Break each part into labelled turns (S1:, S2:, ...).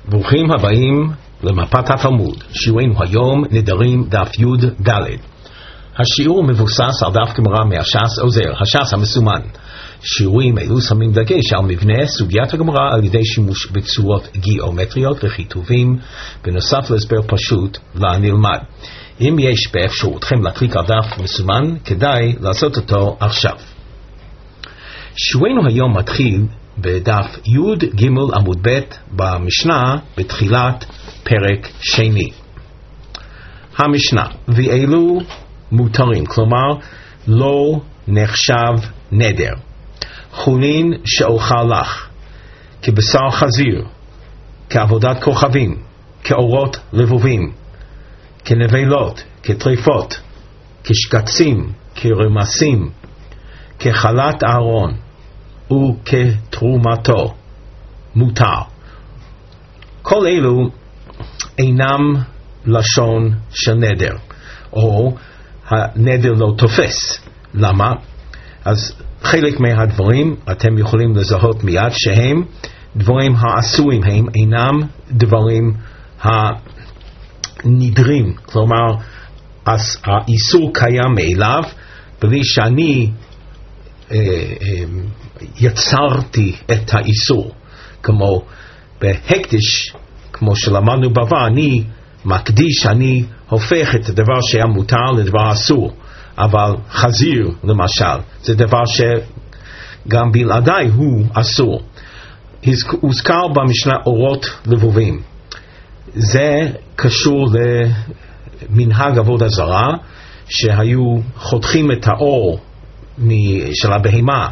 S1: ברוכים הבאים למפת התלמוד. שיעורנו היום נדרים דף י' ד'. השיעור מבוסס על דף גמרא מהש"ס עוזר, הש"ס המסומן. שיעורים אלו שמים דגש על מבנה סוגיית הגמרא על ידי שימוש בצורות גיאומטריות וכיתובים, בנוסף להסבר פשוט לנלמד. אם יש באפשרותכם להקליק על דף מסומן, כדאי לעשות אותו עכשיו. שיעורנו היום מתחיל בדף י' ג' עמוד ב' במשנה בתחילת פרק שני. המשנה, ואלו מותרים, כלומר לא נחשב נדר. חולין שאוכל לך, כבשר חזיר, כעבודת כוכבים, כאורות לבובים, כנבלות, כטריפות, כשקצים, כרמסים, כחלת אהרון וכתרומתו מותר. כל אלו אינם לשון של נדר, או הנדר לא תופס. למה? אז חלק מהדברים אתם יכולים לזהות מיד שהם דברים העשויים, הם אינם דברים הנדרים, כלומר האיסור קיים מאליו בלי שאני יצרתי את האיסור. כמו בהקדש, כמו שלמדנו בעבר, אני מקדיש, אני הופך את הדבר שהיה מותר לדבר אסור. אבל חזיר למשל זה דבר שגם בלעדיי הוא אסור. הוזכר במשנה אורות לבובים. זה קשור למנהג עבודה זרה, שהיו חותכים את האור של הבהמה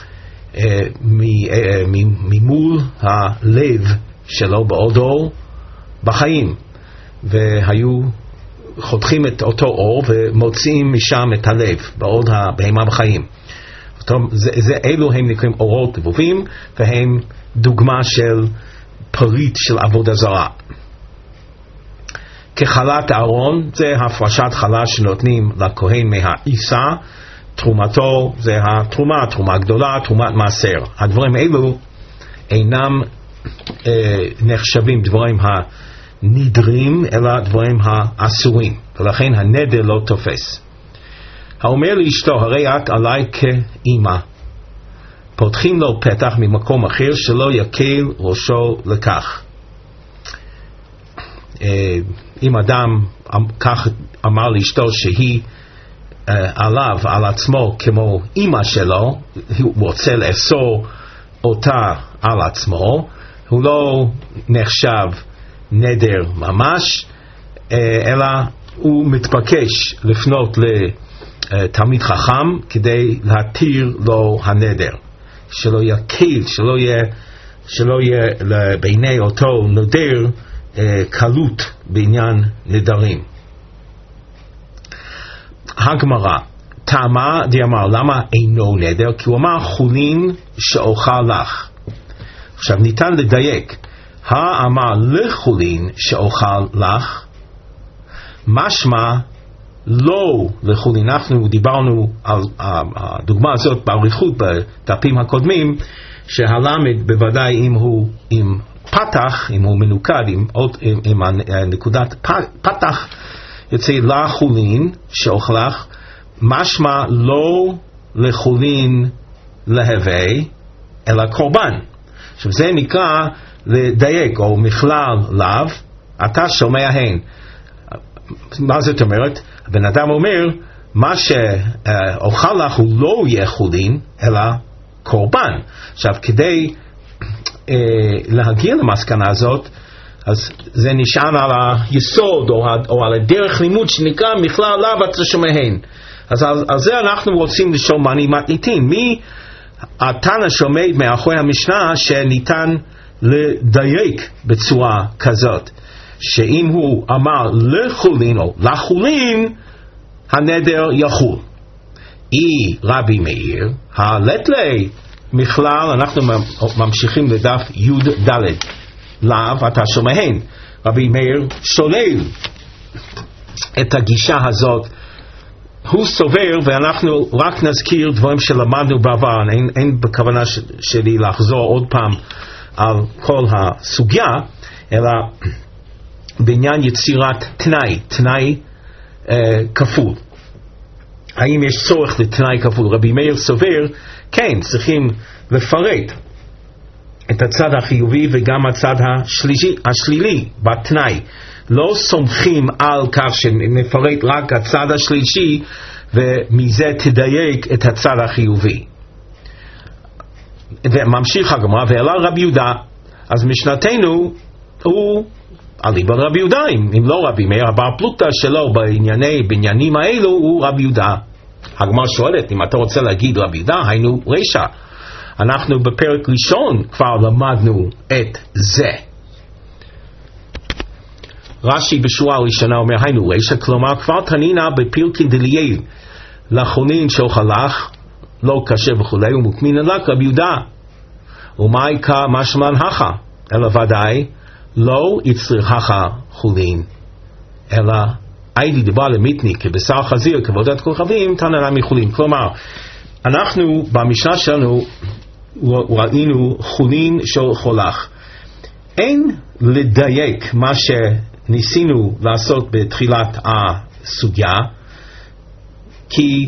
S1: ממול הלב שלו בעודו בחיים, והיו חותכים את אותו אור ומוציאים משם את הלב בעוד הבהמה בחיים. אלו הם נקראים אורות לבובים, והם דוגמה של פריט של עבודה זרה. כחלת אהרון, זה הפרשת חלה שנותנים לכהן מהעיסה. תרומתו זה התרומה, תרומה גדולה, תרומת מעשר. הדברים אלו אינם נחשבים דברים הנדרים, אלא דברים האסורים, ולכן הנדר לא תופס. האומר לאשתו, הרי את עליי כאמא, פותחים לו פתח ממקום אחר שלא יקל ראשו לכך. אם אדם כך אמר לאשתו שהיא עליו, על עצמו, כמו אמא שלו, הוא רוצה לאסור אותה על עצמו, הוא לא נחשב נדר ממש, אלא הוא מתבקש לפנות לתלמיד חכם כדי להתיר לו הנדר, שלא יקל, שלא יהיה בעיני אותו נדר קלות בעניין נדרים. הגמרא טעמה דאמר, למה אינו נדר? כי הוא אמר חולין שאוכל לך. עכשיו ניתן לדייק, האמר לחולין שאוכל לך, משמע לא לחולין. אנחנו דיברנו על הדוגמה הזאת באריכות בדפים הקודמים, שהלמד בוודאי אם הוא עם פתח, אם הוא מנוקד עם נקודת פתח, יוצא לחולין שאוכל לך, משמע לא לחולין להווה אלא קורבן. עכשיו זה נקרא לדייק, או מכלל לאו, אתה שומע הן. מה זאת אומרת? הבן אדם אומר, מה שאוכל לך הוא לא יהיה חולין, אלא קורבן. עכשיו, כדי להגיע למסקנה הזאת, אז זה נשען על היסוד, או על הדרך לימוד שנקרא מכלל לאו, אתה שומע הן. אז על זה אנחנו רוצים לשאול מה מתניתין. מי התנא שעומד מאחורי המשנה שניתן לדייק בצורה כזאת, שאם הוא אמר לחולין או לחולין, הנדר יחול. אי רבי מאיר, הלתלי מכלל, אנחנו ממשיכים לדף י' ד' לאו, אתה שומען. רבי מאיר שולל את הגישה הזאת. הוא סובר, ואנחנו רק נזכיר דברים שלמדנו בעבר, אין בכוונה שלי לחזור עוד פעם על כל הסוגיה, אלא בעניין יצירת תנאי כפול. האם יש צורך לתנאי כפול? רבי מאיר סובר, כן, צריכים לפרט את הצד החיובי וגם הצד השלילי בתנאי. לא סומכים על כך שנפרט רק הצד השלישי ומזה תדייק את הצד החיובי. וממשיך הגמרא, ואלה רבי יהודה, אז משנתנו הוא אליבא רבי יהודה, אם לא רבי מאיר, הבר פלוגתא שלו בעניינים האלו הוא רבי יהודה. הגמרא שואלת, אם אתה רוצה להגיד רבי יהודה, היינו רישא. אנחנו בפרק ראשון כבר למדנו את זה. רש"י בשורה הראשונה אומר, היינו רישא, כלומר כבר תנינה בפרקין דלייל, לחונין שאוכלך, לא קשה וכולי, ומוקמין אלק רבי יהודה. ומאי כמשמען הכה, אלא ודאי, לא יצריכך חולין, אלא היידי דבר למיתני כבשר חזיר כבודת כוכבים תננה מחולין. כלומר, אנחנו במשנה שלנו ראינו חולין של חולך. אין לדייק מה שניסינו לעשות בתחילת הסוגיה, כי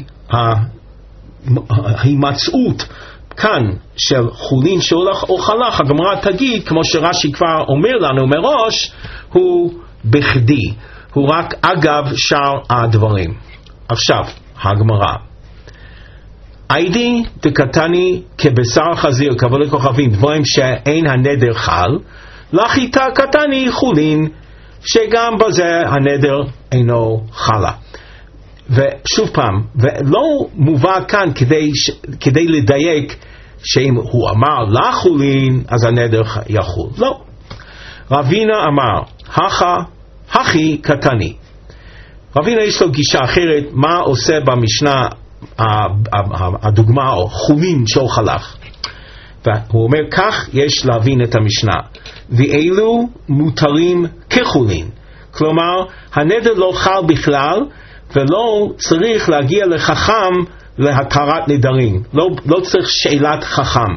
S1: ההימצאות כאן של חולין שהולך או חלך, הגמרא תגיד, כמו שרש"י כבר אומר לנו מראש, הוא בכדי, הוא רק אגב שאר הדברים. עכשיו, הגמרא, היידי דקתני כבשר חזיר כבודת כוכבים, דברים שאין הנדר חל, לחיטה קטני חולין, שגם בזה הנדר אינו חלה. ושוב פעם, ולא מובא כאן כדי לדייק שאם הוא אמר לחולין אז הנדר יחול. לא. רבינה אמר הכי קטני. רבינה יש לו גישה אחרת, מה עושה במשנה הדוגמה או חולין של חלך. והוא אומר כך יש להבין את המשנה, ואלו מותרים כחולין, כלומר הנדר לא חל בכלל ולא צריך להגיע לחכם להתרת נדרים, לא צריך שאלת חכם.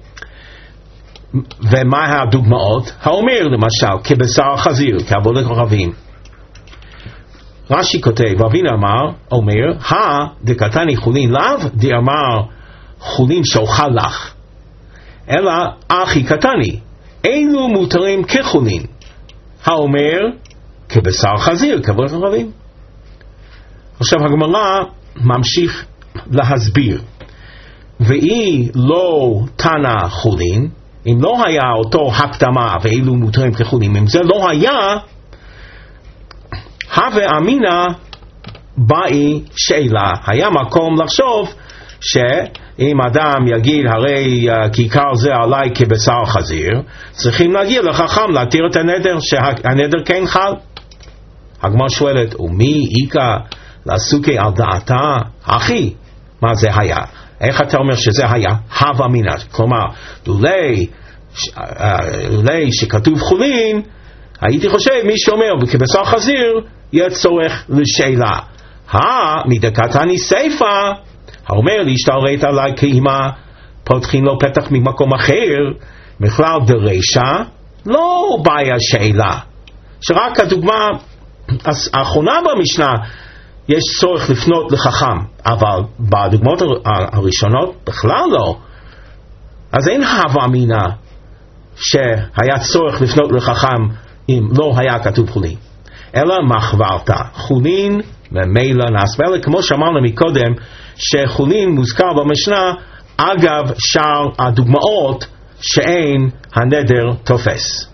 S1: ומה הדוגמאות? האומר למשל כבשר חזיר כעבודת כוכבים. רש"י כותב, רבינה אומר דקתני חולין לאו דאמר חולין שאוכל לך, אלא אחי קטני, אלו מותרים כחולין, האומר כבשר חזיר כעבודת כוכבים. עכשיו הגמרא ממשיך להסביר, והיא לא תנא חולין, אם לא היה אותו הקדמה ואילו מותרים כחולין, אם זה לא היה, הווה אמינא באי שאלה, היה מקום לחשוב שאם אדם יגיד הרי כיכר זה עליי כבשר חזיר, צריכים להגיע לחכם להתיר את הנדר, שהנדר כן חל. הגמרא שואלת, ומי איקה לעסוקי על דעתה? אחי, מה זה היה? איך אתה אומר שזה היה? הווה אמינא, כלומר אולי שכתוב חולין, הייתי חושב מי שאומר כבשר חזיר יהיה צורך לשאלה. מדקתני סיפא, האומר להשתלט עליי כאמא פותחים לו פתח ממקום אחר, בכלל דרישה לא בעיה שאלה, שרק הדוגמה האחרונה במשנה יש צורך לפנות לחכם, אבל בדוגמאות הראשונות בכלל לא. אז אין הווה אמינא שהיה צורך לפנות לחכם אם לא היה כתוב חולין, אלא מחברתא חולין ממילא נעשה, כמו שאמרנו מקודם שחולין מוזכר במשנה אגב שאר הדוגמאות שאין הנדר תופס.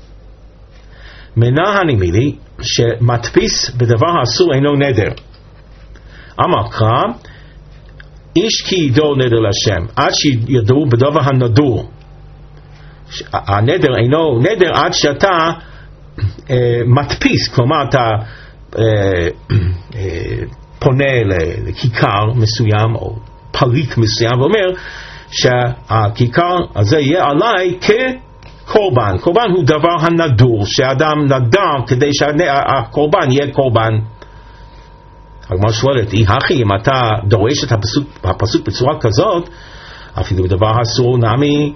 S1: מנה הנימילי שמדפיס בדבר האסור אינו נדר. אמר קרא, איש כי ידעו נדר לשם עד שידעו בדבר הנדור. הנדר אינו נדר עד שאתה מדפיס, כלומר אתה פונה לכיכר מסוים או פריט מסוים ואומר שהכיכר הזה יהיה עליי כקורבן. קורבן הוא דבר הנדור, שאדם נדר כדי שהקורבן יהיה קורבן. הגמרא שואלת, הכי אם אתה דורש את הפסוק בצורה כזאת, אפילו בדבר אסור נמי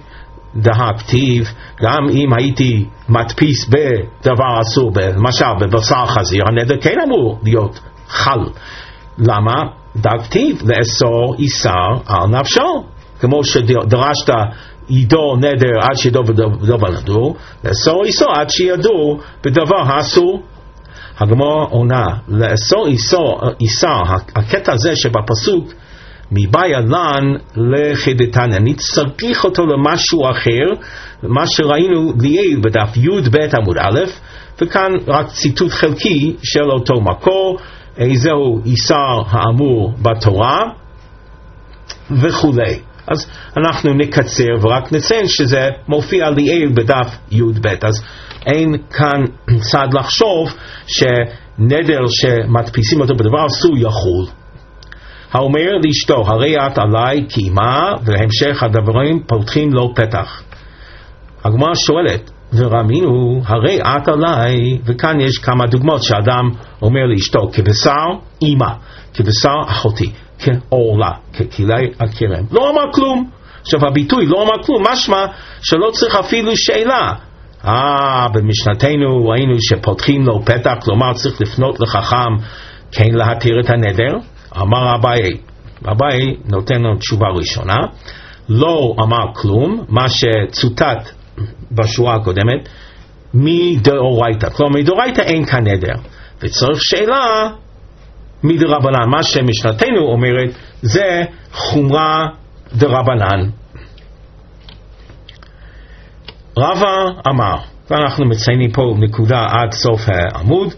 S1: דהכתיב, גם אם הייתי מדפיס בדבר אסור, למשל בבשר חזיר, הנדר כן אמור להיות חל. למה? דהכתיב לאסור איסר על נפשו, כמו שדרשת ידור נדר עד שידור בדבר נדור, לאסור איסור עד שידור בדבר האסור. הגמרא עונה, לאסור איסר, הקטע הזה שבפסוק מבעיה לן לחידתן, אני צריך אותו למשהו אחר, מה שראינו ליאל בדף י' ב' עמוד א', וכאן רק ציטוט חלקי של אותו מקור, איזהו איסר האמור בתורה וכולי. אז אנחנו נקצר ורק נציין שזה מופיע ליאל בדף י' ב', אז אין כאן צד לחשוב שנדר שמדפיסים אותו בדבר אסור יחול. האומר לאשתו, הרי את עליי קיימה, והמשך הדברים פותחים לו פתח. הגמרא שואלת, ורמינו, הרי את עליי, וכאן יש כמה דוגמאות שאדם אומר לאשתו, כבשר אמא, כבשר אחותי, כעורלה, ככלי הכרם. לא אמר כלום. עכשיו הביטוי לא אמר כלום, משמע שלא צריך אפילו שאלה. במשנתנו ראינו שפותחים לו פתח, כלומר צריך לפנות לחכם כן להתיר את הנדר. אמר אביי נותן לנו תשובה ראשונה, לא אמר כלום, מה שצוטט בשורה הקודמת, מדאורייתא, כלומר מדאורייתא אין כאן נדר, וצריך שאלה מדרבנן, מה שמשנתנו אומרת זה חומרה דרבנן. רבא אמר, ואנחנו מציינים פה נקודה עד סוף העמוד,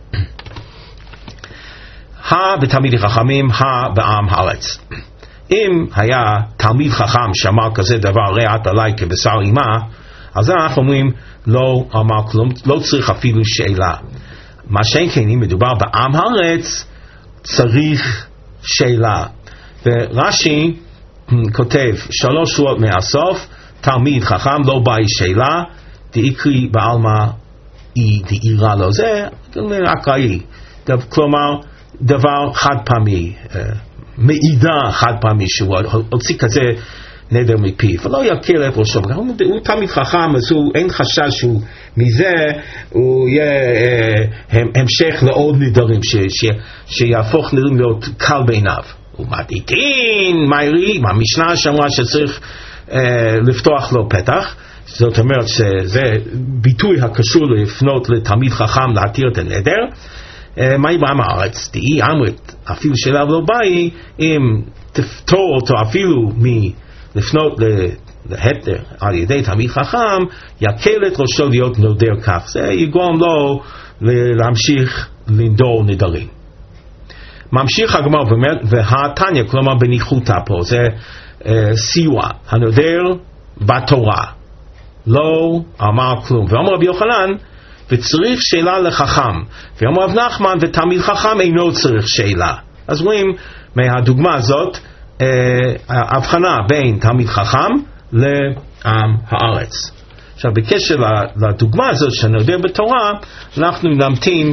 S1: בתלמידי חכמים, בעם הארץ. אם היה תלמיד חכם שאמר כזה דבר, הרי את עליי כבשר אמא, אז אנחנו אומרים לא אמר כלום, לא צריך אפילו שאלה. מה שאין כן, אם מדובר בעם הארץ, צריך שאלה. ורש"י כותב 3 שורות מהסוף, תלמיד חכם לא באי שאלה, דאיקרי בעלמא היא דאירה לו, זה אקראי, כלומר דבר חד פעמי, מעידה חד פעמי שהוא הוציא כזה נדר מפיו, ולא יקל את ראשו. הוא תלמיד חכם, אז אין חשש שהוא מזה הוא יהיה המשך לעוד נדרים, שיהפוך נדרים להיות קל בעיניו. הוא מעדיתין, מהירי, המשנה שאמרה שצריך לפתוח לו פתח, זאת אומרת שזה ביטוי הקשור לפנות לתלמיד חכם להתיר את הנדר. מהי בעם הארץ? תהי אמרת, אפילו שאליו לא באי, אם תפתור אותו אפילו מלפנות להתר על ידי תלמיד חכם, יקל את ראשו להיות נודר כך. זה יגרום לו להמשיך לנדור נדרים. ממשיך הגמרא והתניא, כלומר בניחותא פה, זה סיוע, הנודר בתורה. לא אמר כלום. ואומר רבי יוחנן, וצריך שאלה לחכם. ואומר רב נחמן, ותלמיד חכם אינו צריך שאלה. אז רואים מהדוגמה הזאת, הבחנה בין תלמיד חכם לעם הארץ. עכשיו בקשר לדוגמה הזאת שנודר בתורה, אנחנו נמתין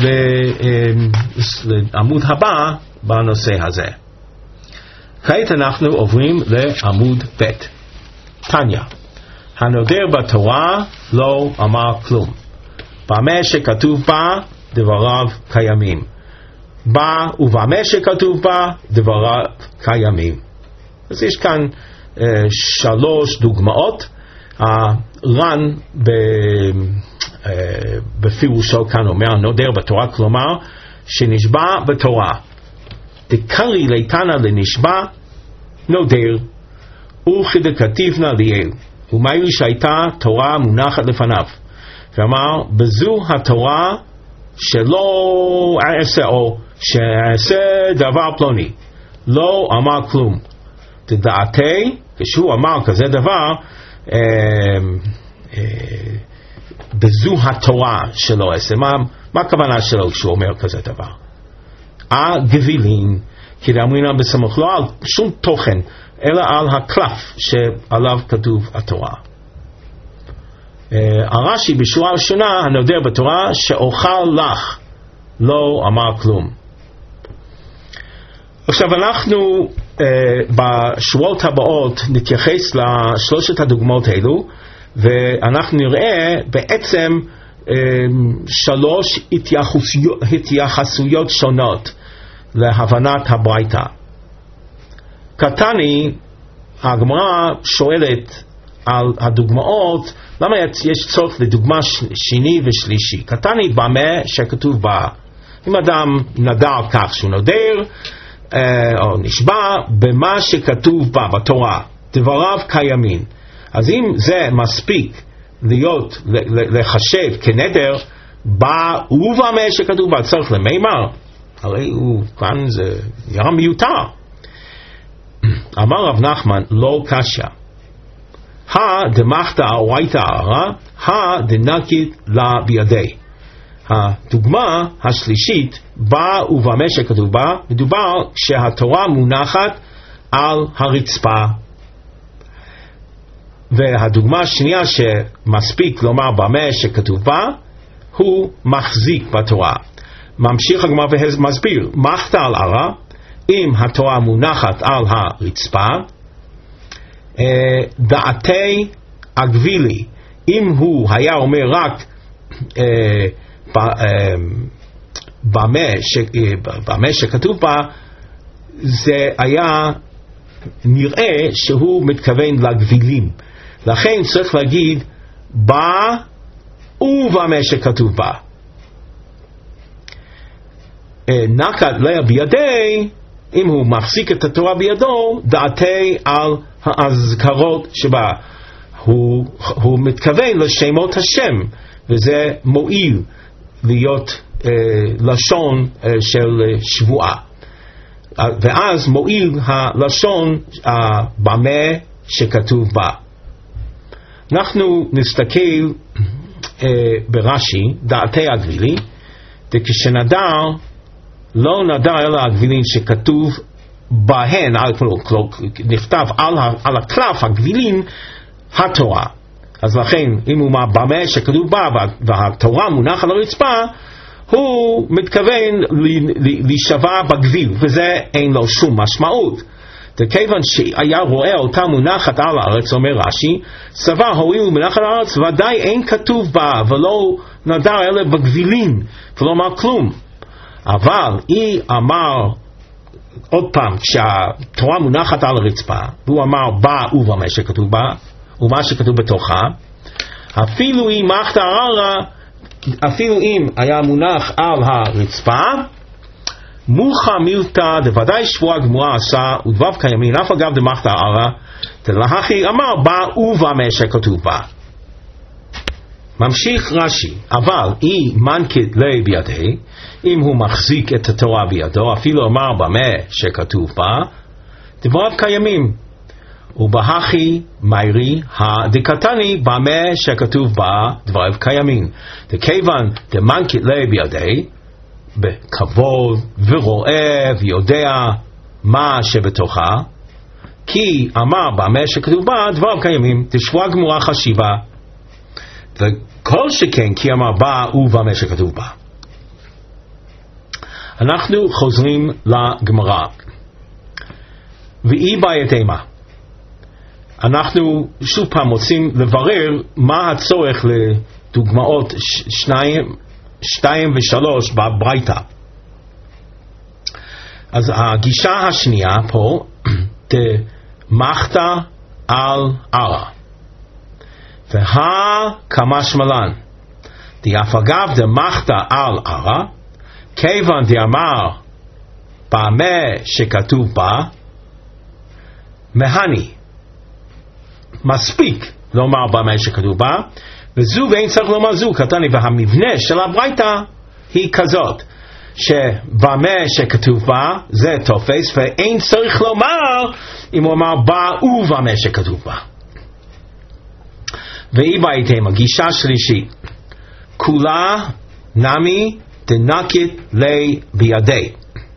S1: לעמוד הבא בנושא הזה. כעת אנחנו עוברים לעמוד ב'. תניא, הנודר בתורה לא אמר כלום. במה שכתוב בה דבריו קיימים. ובמה שכתוב בה דבריו קיימים. אז יש כאן 3 דוגמאות. ר"ן בפירושו כאן אומר נודר בתורה, כלומר שנשבע בתורה. דקרי ליתנא לנשבע נודר וכדכתיבנא ליאל, ומאילו שהייתה תורה מונחת לפניו, ואמר בזו התורה שלא אעשה, או שאעשה דבר פלוני, לא אמר כלום. דדעתי, כשהוא אמר כזה דבר, בזו התורה שלא אעשה, מה הכוונה שלו כשהוא אומר כזה דבר? גבילין, כי דאמרינן בסמוך, לא על שום תוכן, אלא על הקלף שעליו כתוב התורה. הרש"י בשורה הראשונה, הנודר בתורה שאוכל לך, לא אמר כלום. עכשיו אנחנו בשבועות הבאות נתייחס לשלושת הדוגמאות האלו, ואנחנו נראה בעצם שלוש התייחסויות שונות להבנת הברייתא. קטני, הגמרא שואלת על הדוגמאות, למה יש צורך לדוגמה שני ושלישי? קטני, במה שכתוב בה. אם אדם נדר על כך שהוא נודר, או נשבע במה שכתוב בה בתורה, דבריו קיימים. אז אם זה מספיק להיות, לחשב כנדר, בא ובמה שכתוב בה צריך למימר, הרי הוא כאן זה נראה מיותר. אמר רב נחמן, לא קשיא. דמחתא אורייתא ערא, דנקית לה בידי. הדוגמה השלישית, בה ובמה שכתוב בה, מדובר שהתורה מונחת על הרצפה. והדוגמה השנייה שמספיק לומר במה שכתוב בה, הוא מחזיק בתורה. ממשיך הגמרא ומסביר, מחתא על ערא, אם התורה מונחת על הרצפה, דעתי הגבילי, אם הוא היה אומר רק במה שכתוב בה, זה היה נראה שהוא מתכוון לגבילים. לכן צריך להגיד בה ובמה שכתוב בה. נקט לה בידי, אם הוא מחזיק את התורה בידו, דעתי על האזכרות שבה. הוא מתכוון לשמות השם, וזה מועיל להיות לשון של שבועה. ואז מועיל הלשון במה שכתוב בה. אנחנו נסתכל ברש"י, דעתי הגבילי, וכשנדר, לא נדר אלא הגבילים שכתוב בהן, נכתב על הקלף הגבילים, התורה. אז לכן, אם הוא במה שכתוב בה, והתורה מונח על הרצפה, הוא מתכוון להישבע בגביל, וזה אין לו שום משמעות. וכיוון שהיה רואה אותה מונחת על הארץ, אומר רש"י, סבר הואיל מונחת על הארץ, ודאי אין כתוב בה, ולא נדר אלא בגבילים, ולא אמר כלום. אבל היא אמר, עוד פעם, כשהתורה מונחת על הרצפה, והוא אמר בה ובמה שכתוב בה, ומה שכתוב בתוכה, אפילו אם מחתא ערא, אפילו אם היה מונח על הרצפה, מולך מילתא דוודאי שבועה גמורה עשה ודבריו קיימים, אף אגב דמחתא ערא, דלהכי אמר בה ובמה שכתוב בה. ממשיך רש"י, אבל היא מנקית לי בידי, אם הוא מחזיק את התורה בידו, אפילו אמר במה שכתוב בה, דבריו קיימים. ובהכי מיירי הדקתני במה שכתוב בה דבריו קיימים. דכיוון דמנקית לי בידי, בכבוד ורואה ויודע מה שבתוכה, כי אמר במה שכתוב בה דבריו קיימים, תשבועה גמורה חשיבה, וכל שכן כי אמר בה ובמה שכתוב בה. אנחנו חוזרים לגמרא, ואי בעיית אימה. אנחנו שוב פעם רוצים לברר מה הצורך לדוגמאות 2 ו-3 בברייתא. אז הגישה השנייה פה, דמחתא על ערא. כמשמען, דאף אגב דמחתא על ערא, כיוון דאמר במה שכתוב בה, מהני. מספיק לומר במה שכתוב בה, וזו ואין צריך לומר זו, קטני, והמבנה של הברייתא היא כזאת, שבמה שכתוב בה זה תופס, ואין צריך לומר אם הוא אמר בה ובמה שכתוב בה. ואי בעיתם, הגישה שלישית, כולה נמי דנקית לי בידי.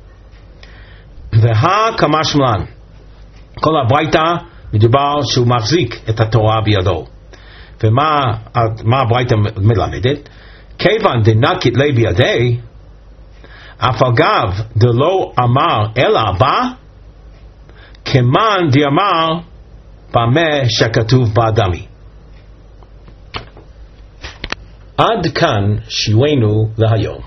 S1: כמשמען, כל הברייתא מדובר שהוא מחזיק את התורה בידו. ומה הברייתא מלמדת? כיוון דנקית לי בידי, אף אגב דלא אמר אלא בה, כמאן דאמר במה שכתוב באדמי. עד כאן שיעורנו להיום.